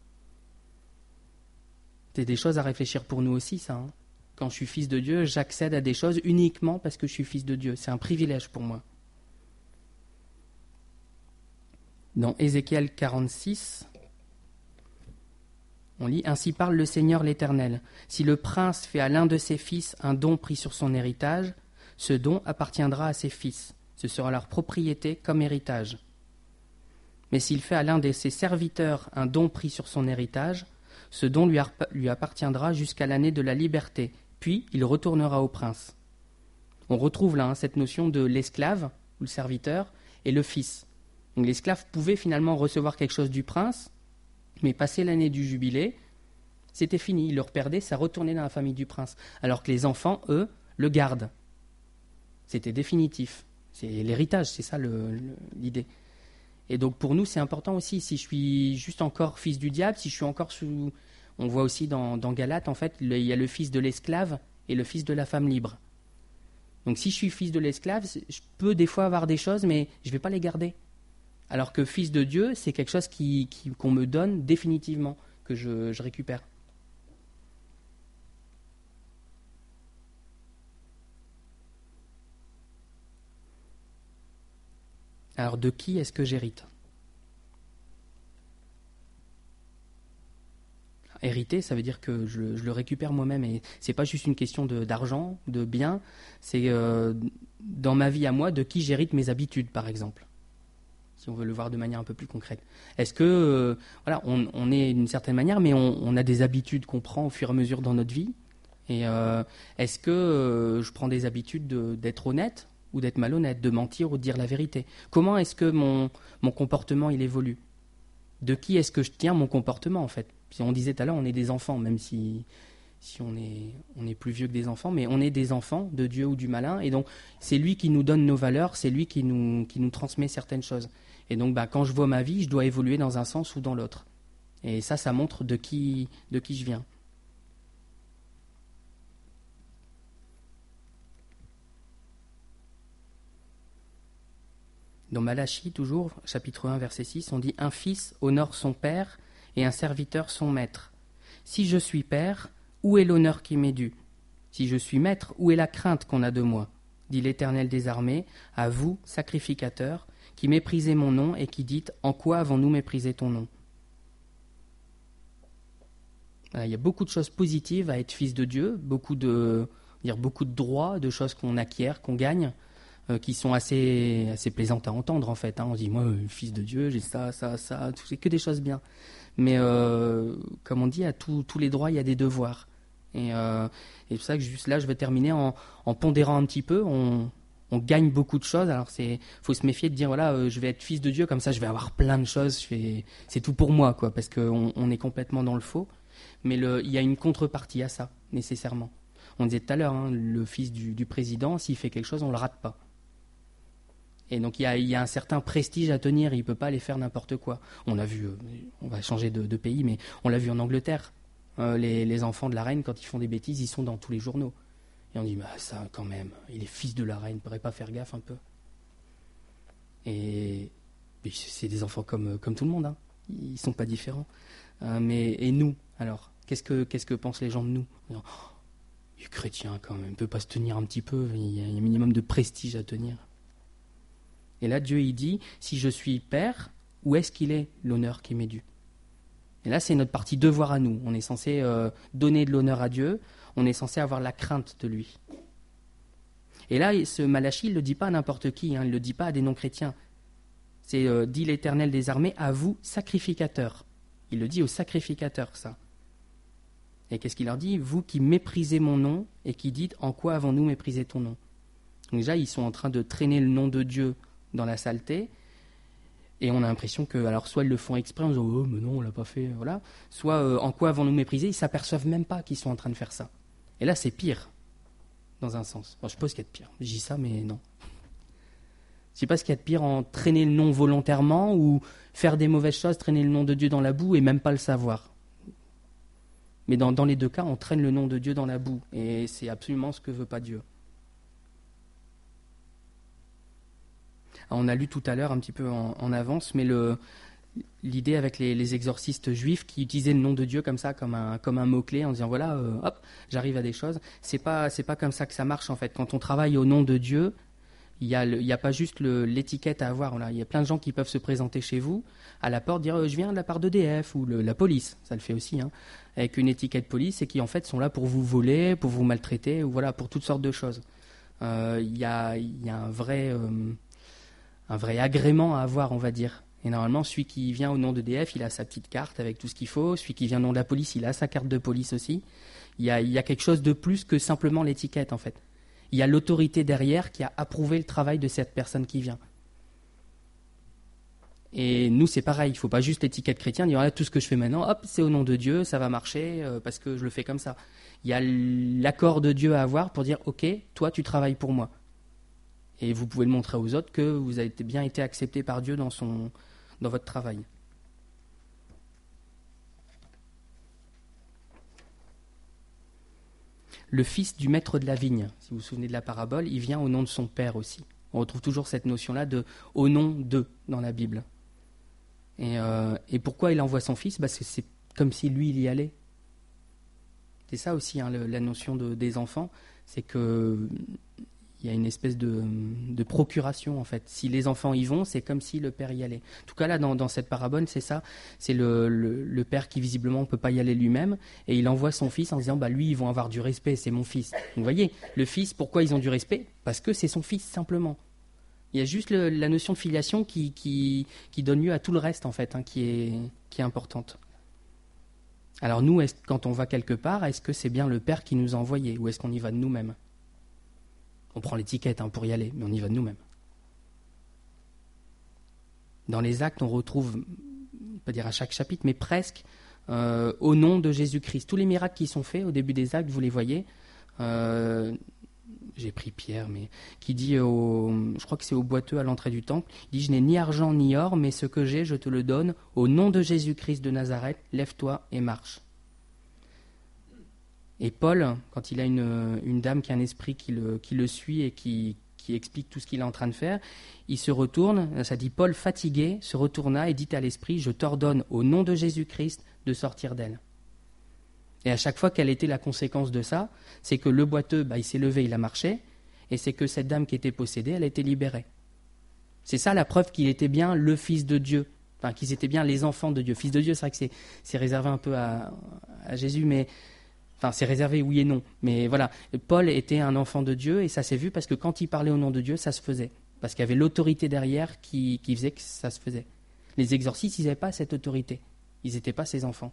C'est des choses à réfléchir pour nous aussi, ça. Hein. Quand je suis fils de Dieu, j'accède à des choses uniquement parce que je suis fils de Dieu. C'est un privilège pour moi. Dans Ézéchiel 46, on lit « Ainsi parle le Seigneur l'Éternel. Si le prince fait à l'un de ses fils un don pris sur son héritage, ce don appartiendra à ses fils. Ce sera leur propriété comme héritage. Mais s'il fait à l'un de ses serviteurs un don pris sur son héritage, ce don lui appartiendra jusqu'à l'année de la liberté, puis il retournera au prince. » On retrouve là cette notion de l'esclave, ou le serviteur, et le fils. Donc l'esclave pouvait finalement recevoir quelque chose du prince, mais passé l'année du jubilé, c'était fini, il le perdait, ça retournait dans la famille du prince. Alors que les enfants, eux, le gardent. C'était définitif. C'est l'héritage, c'est ça l'idée. Et donc pour nous, c'est important aussi, si je suis juste encore fils du diable, si je suis encore sous... On voit aussi dans Galates, en fait, il y a le fils de l'esclave et le fils de la femme libre. Donc si je suis fils de l'esclave, je peux des fois avoir des choses, mais je ne vais pas les garder. Alors que fils de Dieu, c'est quelque chose qu'on me donne définitivement, que je récupère. Alors de qui est-ce que j'hérite ? Hériter, ça veut dire que je le récupère moi-même, et c'est pas juste une question d'argent, de biens, c'est dans ma vie à moi, de qui j'hérite mes habitudes, par exemple. Si on veut le voir de manière un peu plus concrète. Est-ce que, on est d'une certaine manière, mais on a des habitudes qu'on prend au fur et à mesure dans notre vie. Et est-ce que je prends des habitudes d'être honnête ou d'être malhonnête, de mentir ou de dire la vérité ? Comment est-ce que mon comportement il évolue ? De qui est-ce que je tiens mon comportement, en fait ? Si on disait tout à l'heure, on est des enfants, même si on est plus vieux que des enfants, mais on est des enfants de Dieu ou du malin, et donc c'est lui qui nous donne nos valeurs, c'est lui qui nous transmet certaines choses. Et donc quand je vois ma vie, je dois évoluer dans un sens ou dans l'autre. Et ça montre de qui je viens. Dans Malachie, toujours, chapitre 1, verset 6, on dit « Un fils honore son père et un serviteur son maître. Si je suis père, où est l'honneur qui m'est dû ? Si je suis maître, où est la crainte qu'on a de moi ? Dit l'Éternel des armées, à vous, sacrificateurs, qui méprisez mon nom et qui dites « En quoi avons-nous méprisé ton nom ?» Voilà, il y a beaucoup de choses positives à être fils de Dieu, beaucoup de droits, de choses qu'on acquiert, qu'on gagne, qui sont assez plaisantes à entendre, en fait. On se dit, moi, fils de Dieu, j'ai ça, c'est que des choses bien. Mais comme on dit, à tous les droits, il y a des devoirs. Et c'est pour ça que juste là, je vais terminer en pondérant un petit peu. On gagne beaucoup de choses. Alors, faut se méfier de dire, voilà, je vais être fils de Dieu, comme ça, je vais avoir plein de choses. C'est tout pour moi, quoi, parce qu'on est complètement dans le faux. Mais il y a une contrepartie à ça, nécessairement. On disait tout à l'heure, le fils du président, s'il fait quelque chose, on ne le rate pas. Et donc il y a un certain prestige à tenir, il ne peut pas aller faire n'importe quoi. On a vu, on va changer de pays, mais on l'a vu en Angleterre. Les enfants de la reine, quand ils font des bêtises, ils sont dans tous les journaux. Et on dit, ça quand même, il est fils de la reine, il ne pourrait pas faire gaffe un peu. Et c'est des enfants comme tout le monde, ils ne sont pas différents. Et nous, alors, qu'est-ce que pensent les gens de nous ? Il est chrétien quand même, il ne peut pas se tenir un petit peu, il y a un minimum de prestige à tenir. Et là, Dieu, il dit, si je suis père, où est-ce qu'il est l'honneur qui m'est dû ? Et là, c'est notre partie devoir à nous. On est censé donner de l'honneur à Dieu, on est censé avoir la crainte de lui. Et là, ce Malachie, il ne le dit pas à n'importe qui, il ne le dit pas à des non-chrétiens. C'est, dit l'Éternel des armées, à vous, sacrificateurs. Il le dit aux sacrificateurs, ça. Et qu'est-ce qu'il leur dit ? Vous qui méprisez mon nom et qui dites, en quoi avons-nous méprisé ton nom ? Donc déjà, ils sont en train de traîner le nom de Dieu dans la saleté, et on a l'impression que, alors soit ils le font exprès en disant oh mais non on l'a pas fait, voilà, soit en quoi avons-nous méprisé, ils s'aperçoivent même pas qu'ils sont en train de faire ça. Et là c'est pire, dans un sens. Bon, je sais pas ce qu'il y a de pire, je dis ça mais non. Je sais pas ce qu'il y a de pire en traîner le nom volontairement ou faire des mauvaises choses, traîner le nom de Dieu dans la boue et même pas le savoir. Mais dans les deux cas, on traîne le nom de Dieu dans la boue, et c'est absolument ce que veut pas Dieu. On a lu tout à l'heure un petit peu en avance, mais l'idée avec les exorcistes juifs qui utilisaient le nom de Dieu comme ça, comme un mot-clé, en disant voilà, hop, j'arrive à des choses. C'est pas comme ça que ça marche en fait. Quand on travaille au nom de Dieu, il y a pas juste l'étiquette à avoir. Voilà. Il y a plein de gens qui peuvent se présenter chez vous à la porte, dire je viens de la part d'EDF ou la police, ça le fait aussi, hein, avec une étiquette police et qui en fait sont là pour vous voler, pour vous maltraiter, ou voilà, pour toutes sortes de choses. Il y a un vrai agrément à avoir, on va dire. Et normalement, celui qui vient au nom d'EDF, il a sa petite carte avec tout ce qu'il faut. Celui qui vient au nom de la police, il a sa carte de police aussi. Il y a quelque chose de plus que simplement l'étiquette, en fait. Il y a l'autorité derrière qui a approuvé le travail de cette personne qui vient. Et nous, c'est pareil. Il ne faut pas juste l'étiquette chrétienne, dire tout ce que je fais maintenant, hop, c'est au nom de Dieu, ça va marcher parce que je le fais comme ça. Il y a l'accord de Dieu à avoir pour dire, ok, toi, tu travailles pour moi. Et vous pouvez le montrer aux autres que vous avez bien été accepté par Dieu dans votre travail. Le fils du maître de la vigne, si vous vous souvenez de la parabole, il vient au nom de son père aussi. On retrouve toujours cette notion-là de « au nom de » dans la Bible. Et pourquoi il envoie son fils ? Parce que c'est comme si lui, il y allait. C'est ça aussi, hein, la notion des enfants, c'est que il y a une espèce de procuration en fait. Si les enfants y vont, c'est comme si le père y allait. En tout cas là, dans cette parabole, c'est ça. C'est le père qui visiblement ne peut pas y aller lui-même et il envoie son fils en disant lui, ils vont avoir du respect, c'est mon fils. Donc, vous voyez, le fils, pourquoi ils ont du respect ? Parce que c'est son fils simplement. Il y a juste la notion de filiation qui donne lieu à tout le reste en fait, hein, qui est importante. Alors nous, quand on va quelque part, est-ce que c'est bien le père qui nous a envoyés ou est-ce qu'on y va de nous-mêmes ? On prend l'étiquette pour y aller, mais on y va de nous-mêmes. Dans les actes, on retrouve, on ne peut pas dire à chaque chapitre, mais presque, au nom de Jésus-Christ. Tous les miracles qui sont faits au début des actes, vous les voyez. J'ai pris Pierre, mais qui dit, je crois que c'est au boiteux à l'entrée du temple, il dit « Je n'ai ni argent ni or, mais ce que j'ai, je te le donne. Au nom de Jésus-Christ de Nazareth, lève-toi et marche. » Et Paul, quand il a une dame qui a un esprit qui le suit et qui explique tout ce qu'il est en train de faire, il se retourne, ça dit Paul fatigué, se retourna et dit à l'esprit, je t'ordonne au nom de Jésus-Christ de sortir d'elle. Et à chaque fois, quelle était la conséquence de ça ? C'est que le boiteux, il s'est levé, il a marché, et c'est que cette dame qui était possédée, elle a été libérée. C'est ça la preuve qu'il était bien le Fils de Dieu, enfin qu'ils étaient bien les enfants de Dieu. Fils de Dieu, c'est vrai que c'est réservé un peu à Jésus, mais... Enfin, c'est réservé oui et non. Mais voilà, Paul était un enfant de Dieu et ça s'est vu parce que quand il parlait au nom de Dieu, ça se faisait. Parce qu'il y avait l'autorité derrière qui faisait que ça se faisait. Les exorcistes, ils n'avaient pas cette autorité. Ils n'étaient pas ses enfants.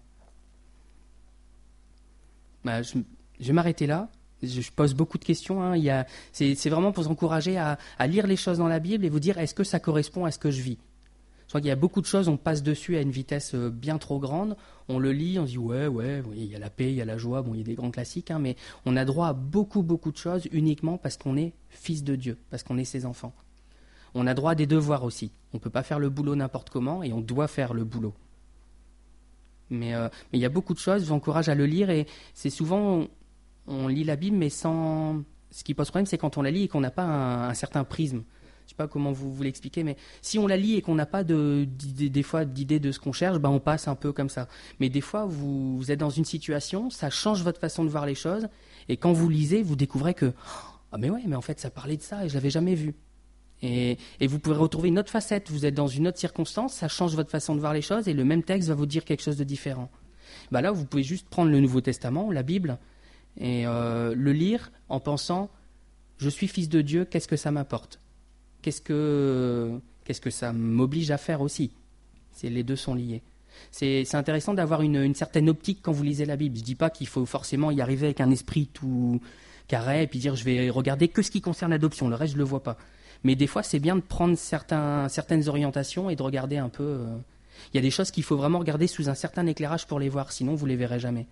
Je vais m'arrêter là. Je pose beaucoup de questions. Hein. C'est vraiment pour vous encourager à lire les choses dans la Bible et vous dire est-ce que ça correspond à ce que je vis ? Je crois qu'il y a beaucoup de choses, on passe dessus à une vitesse bien trop grande, on le lit, on se dit ouais, il y a la paix, il y a la joie, il y a des grands classiques, hein, mais on a droit à beaucoup de choses uniquement parce qu'on est fils de Dieu, parce qu'on est ses enfants. On a droit à des devoirs aussi. On ne peut pas faire le boulot n'importe comment et on doit faire le boulot. Mais il y a beaucoup de choses, je vous encourage à le lire et c'est souvent, on lit la Bible mais sans... Ce qui pose problème, c'est quand on la lit et qu'on n'a pas un certain prisme. Je ne sais pas comment vous l'expliquer, mais si on la lit et qu'on n'a pas des fois d'idée de ce qu'on cherche, on passe un peu comme ça. Mais des fois, vous êtes dans une situation, ça change votre façon de voir les choses, et quand vous lisez, vous découvrez que ah mais ouais, mais en fait ça parlait de ça et je l'avais jamais vu. Et vous pourrez retrouver une autre facette. Vous êtes dans une autre circonstance, ça change votre façon de voir les choses, et le même texte va vous dire quelque chose de différent. Là, vous pouvez juste prendre le Nouveau Testament, la Bible, et le lire en pensant je suis fils de Dieu, qu'est-ce que ça m'apporte ? Qu'est-ce que ça m'oblige à faire aussi ? Les deux sont liés. C'est intéressant d'avoir une certaine optique quand vous lisez la Bible. Je ne dis pas qu'il faut forcément y arriver avec un esprit tout carré et puis dire je vais regarder que ce qui concerne l'adoption, le reste je ne le vois pas. Mais des fois c'est bien de prendre certaines orientations et de regarder un peu. Il y a des choses qu'il faut vraiment regarder sous un certain éclairage pour les voir, sinon vous ne les verrez jamais.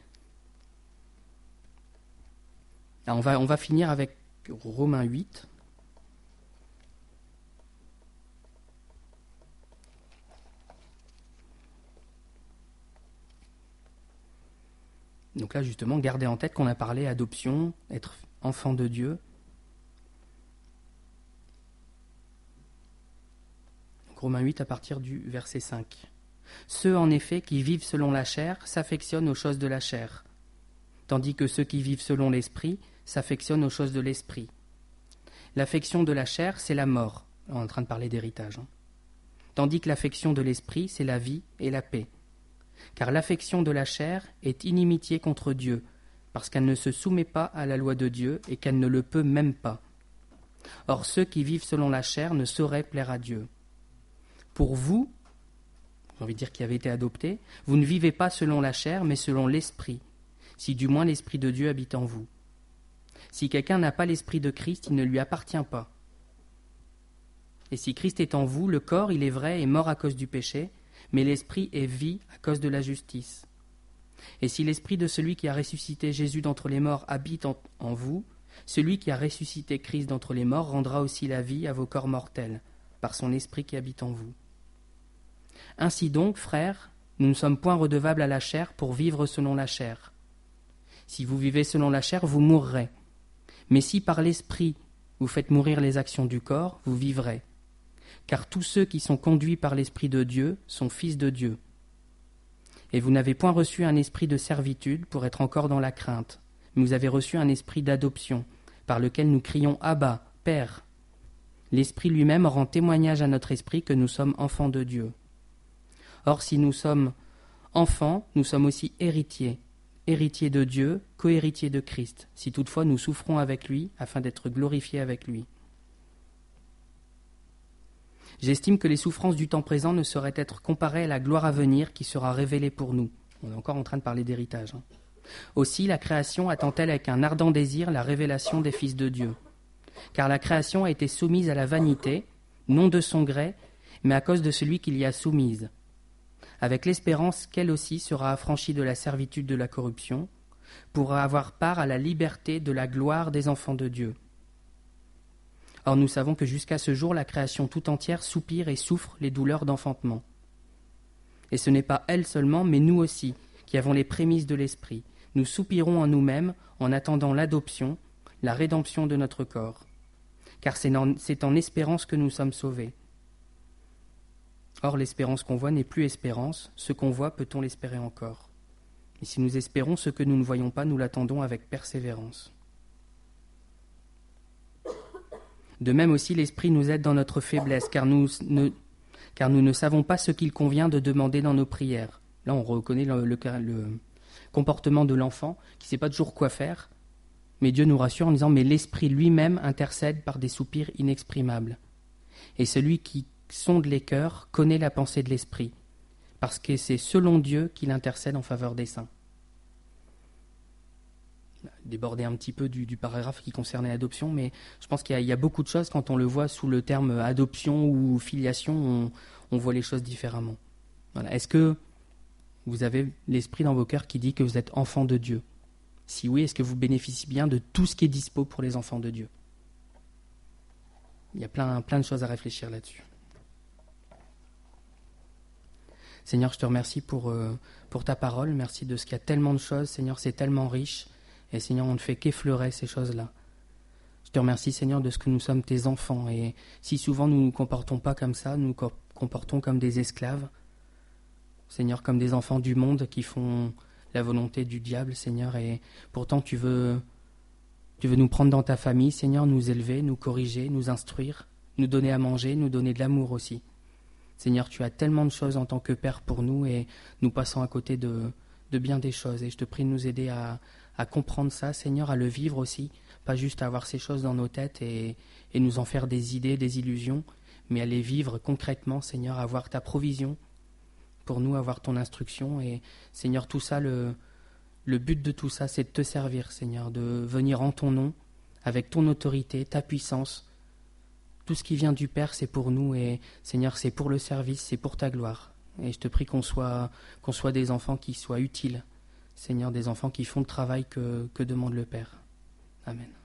Alors on va finir avec Romains 8. Donc là, justement, gardez en tête qu'on a parlé adoption, être enfant de Dieu. Romains 8 à partir du verset 5. Ceux en effet qui vivent selon la chair s'affectionnent aux choses de la chair, tandis que ceux qui vivent selon l'esprit s'affectionnent aux choses de l'esprit. L'affection de la chair, c'est la mort. On est en train de parler d'héritage. Tandis que l'affection de l'esprit, c'est la vie et la paix. Car l'affection de la chair est inimitié contre Dieu, parce qu'elle ne se soumet pas à la loi de Dieu et qu'elle ne le peut même pas. Or ceux qui vivent selon la chair ne sauraient plaire à Dieu. Pour vous, j'ai envie de dire qui avez été adoptés, vous ne vivez pas selon la chair, mais selon l'esprit, si du moins l'esprit de Dieu habite en vous. Si quelqu'un n'a pas l'esprit de Christ, il ne lui appartient pas. Et si Christ est en vous, le corps, il est vrai, est mort à cause du péché, mais l'esprit est vie à cause de la justice. Et si l'esprit de celui qui a ressuscité Jésus d'entre les morts habite en vous, celui qui a ressuscité Christ d'entre les morts rendra aussi la vie à vos corps mortels, par son esprit qui habite en vous. Ainsi donc, frères, nous ne sommes point redevables à la chair pour vivre selon la chair. Si vous vivez selon la chair, vous mourrez. Mais si par l'esprit vous faites mourir les actions du corps, vous vivrez. Car tous ceux qui sont conduits par l'Esprit de Dieu sont fils de Dieu. Et vous n'avez point reçu un esprit de servitude pour être encore dans la crainte, mais vous avez reçu un esprit d'adoption, par lequel nous crions « Abba, Père ». L'Esprit lui-même rend témoignage à notre esprit que nous sommes enfants de Dieu. Or, si nous sommes enfants, nous sommes aussi héritiers, héritiers de Dieu, cohéritiers de Christ, si toutefois nous souffrons avec lui, afin d'être glorifiés avec lui. J'estime que les souffrances du temps présent ne sauraient être comparées à la gloire à venir qui sera révélée pour nous. On est encore en train de parler d'héritage. Aussi, la création attend-elle avec un ardent désir la révélation des fils de Dieu. Car la création a été soumise à la vanité, non de son gré, mais à cause de celui qui l'y a soumise, avec l'espérance qu'elle aussi sera affranchie de la servitude de la corruption, pour avoir part à la liberté de la gloire des enfants de Dieu. Or nous savons que jusqu'à ce jour, la création tout entière soupire et souffre les douleurs d'enfantement. Et ce n'est pas elle seulement, mais nous aussi, qui avons les prémices de l'Esprit. Nous soupirons en nous-mêmes en attendant l'adoption, la rédemption de notre corps. Car c'est en espérance que nous sommes sauvés. Or l'espérance qu'on voit n'est plus espérance, ce qu'on voit peut-on l'espérer encore. Et si nous espérons ce que nous ne voyons pas, nous l'attendons avec persévérance. De même aussi, l'Esprit nous aide dans notre faiblesse, car nous ne savons pas ce qu'il convient de demander dans nos prières. Là, on reconnaît le comportement de l'enfant qui ne sait pas toujours quoi faire, mais Dieu nous rassure en disant « Mais l'Esprit lui-même intercède par des soupirs inexprimables. Et celui qui sonde les cœurs connaît la pensée de l'Esprit, parce que c'est selon Dieu qu'il intercède en faveur des saints. » Déborder un petit peu du paragraphe qui concernait l'adoption, mais je pense qu'il y a beaucoup de choses, quand on le voit sous le terme adoption ou filiation, on voit les choses différemment. Voilà. Est-ce que vous avez l'esprit dans vos cœurs qui dit que vous êtes enfants de Dieu? Si oui, est-ce que vous bénéficiez bien de tout ce qui est dispo pour les enfants de Dieu? Il y a plein de choses à réfléchir là-dessus. Seigneur, je te remercie pour ta parole. Merci de ce qu'il y a tellement de choses. Seigneur, c'est tellement riche. Et Seigneur, on ne fait qu'effleurer ces choses-là. Je te remercie, Seigneur, de ce que nous sommes tes enfants. Et si souvent nous ne nous comportons pas comme ça, nous nous comportons comme des esclaves. Seigneur, comme des enfants du monde qui font la volonté du diable, Seigneur. Et pourtant, tu veux nous prendre dans ta famille, Seigneur, nous élever, nous corriger, nous instruire, nous donner à manger, nous donner de l'amour aussi. Seigneur, tu as tellement de choses en tant que Père pour nous et nous passons à côté de bien des choses. Et je te prie de nous aider à comprendre ça, Seigneur, à le vivre aussi, pas juste à avoir ces choses dans nos têtes et nous en faire des idées, des illusions, mais à les vivre concrètement, Seigneur, à avoir ta provision pour nous, avoir ton instruction. Et Seigneur, tout ça, le but de tout ça, c'est de te servir, Seigneur, de venir en ton nom, avec ton autorité, ta puissance. Tout ce qui vient du Père, c'est pour nous et Seigneur, c'est pour le service, c'est pour ta gloire. Et je te prie qu'on soit des enfants qui soient utiles, Seigneur, des enfants qui font le travail que demande le Père. Amen.